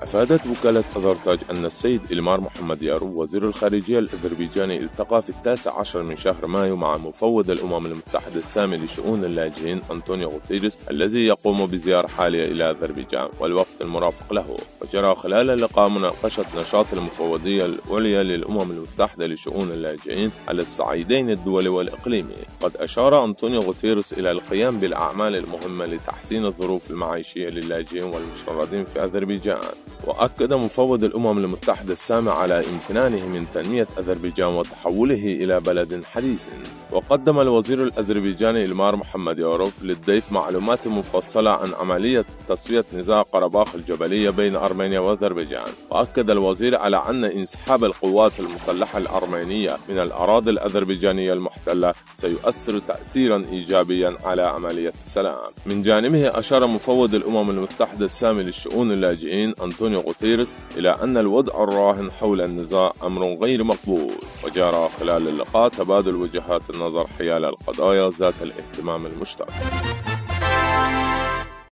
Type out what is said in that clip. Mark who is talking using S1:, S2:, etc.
S1: أفادت وكالة أذرتاج أن السيد إلمار محمديارو وزير الخارجية الأذربيجاني التقى في 19 من شهر مايو مع مفوض الأمم المتحدة السامي لشؤون اللاجئين أنطونيو غوتيريس الذي يقوم بزيارة حالية إلى أذربيجان والوفد المرافق له. وجرى خلال اللقاء مناقشة نشاط المفوضية العليا للأمم المتحدة لشؤون اللاجئين على الصعيدين الدولي والإقليمي. قد أشار أنطونيو غوتيريس إلى القيام بالأعمال المهمة لتحسين الظروف المعيشية للاجئين والمشردين في أذربيجان. وأكد مفوض الأمم المتحدة السامي على امتنانه من تنمية أذربيجان وتحوله إلى بلد حديث. وقدم الوزير الأذربيجاني إلمار محمديارو للضيف معلومات مفصلة عن عملية تصفية نزاع قرباخ الجبلية بين أرمينيا وأذربيجان. وأكد الوزير على أن انسحاب القوات المسلحة الأرمينية من الأراضي الأذربيجانية المحتلة سيؤثر تأثيرا إيجابيا على عملية السلام. من جانبه أشار مفوض الأمم المتحدة السامي للشؤون اللاجئين أنطونيو غوتيريس إلى أن الوضع الراهن حول النزاع أمر غير مقبول. وجرى خلال اللقاء تبادل وجهات النظر حيال القضايا ذات الاهتمام المشترك.